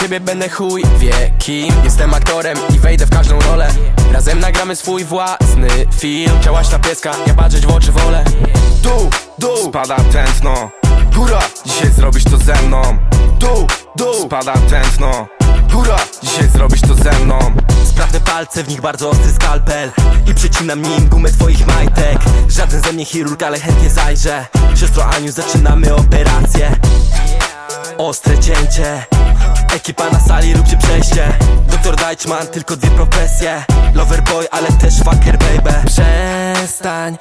ciebie będę chuj wie kim. Jestem aktorem i wejdę w każdą rolę. Razem nagramy swój własny film. Chciałaś na pieska, ja patrzeć w oczy wolę. Dół, dół, spada tętno. Góra, dzisiaj zrobisz to ze mną. Dół, dół, spada tętno. Góra, dzisiaj zrobisz to ze mną. Sprawne palce, w nich bardzo ostry skalpel i przecinam nim gumę twoich majtek. Żaden ze mnie chirurg, ale chętnie zajrzę. Siostro Aniu, zaczynamy operację. Ostre cięcie. Ekipa na sali, róbcie przejście. Doktor Deichmann, tylko dwie profesje. Lover boy, ale też fucker baby. Przestań